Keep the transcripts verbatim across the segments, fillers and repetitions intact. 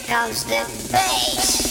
comes the bass.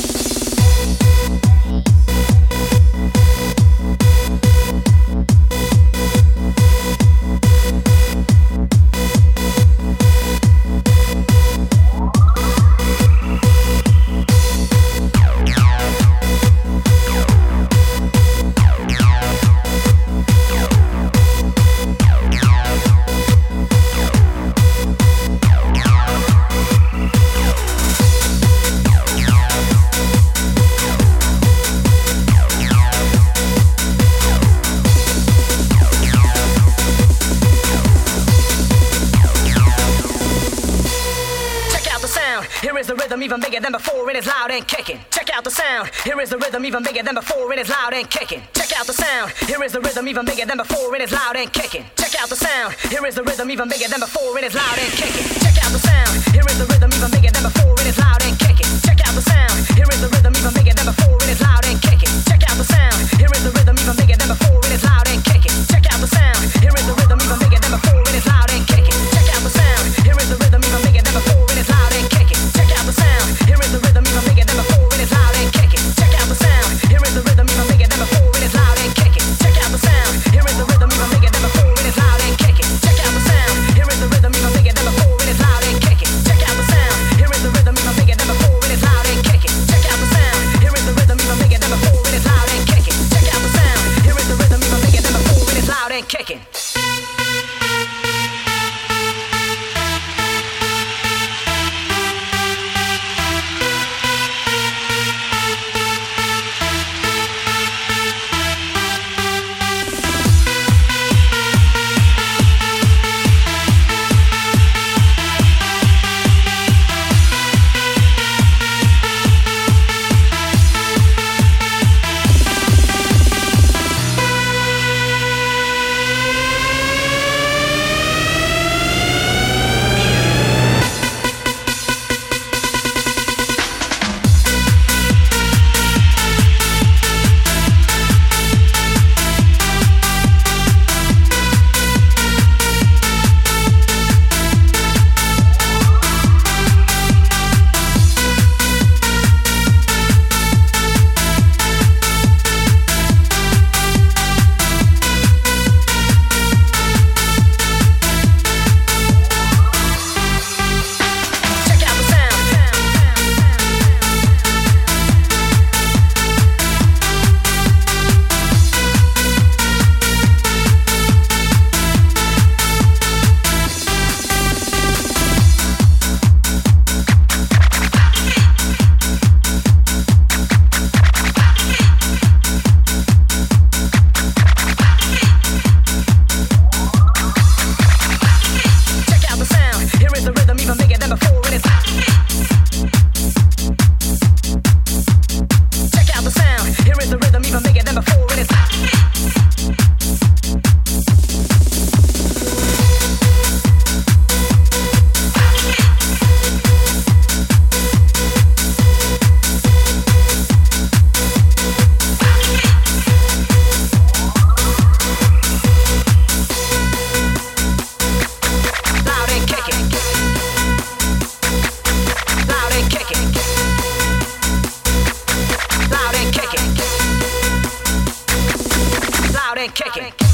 Here is the rhythm even bigger than before, it is loud and kicking. Check out the sound. Here is the rhythm even bigger than before, it is loud and kicking. Check out the sound. Here is the rhythm even bigger than before, it is loud and kicking. Check out the sound. Here is the rhythm even bigger than before, it is loud and kicking. Check out the sound. Here is the rhythm even bigger than before, it is loud and kicking. Check out the sound. Here is the rhythm even bigger than before, it is loud and kicking. Check out the sound. Here is the rhythm even bigger than before, it is loud and kicking. Check out the sound. Here is the rhythm even bigger than before, it is loud and kicking. Check out the sound. Here is the rhythm even bigger than before, it is loud and kicking. Check out the sound. Here is the rhythm even bigger than before, it is loud and kicking. Check out the sound. Here is the rhythm even bigger than before, it is loud and kicking. Check out the sound. Here is the rhythm even bigger than before, it is loud and kicking. Check out the sound. Here is the rhythm even bigger than before, it is loud and kicking. Check out the sound. Here is the rhythm even bigger than before, it is loud and kicking. Check out the sound. Here is the rhythm even bigger than before, it is loud and kicking. Check out the sound. Here is the rhythm even bigger than before, it is loud and kicking. Kick it.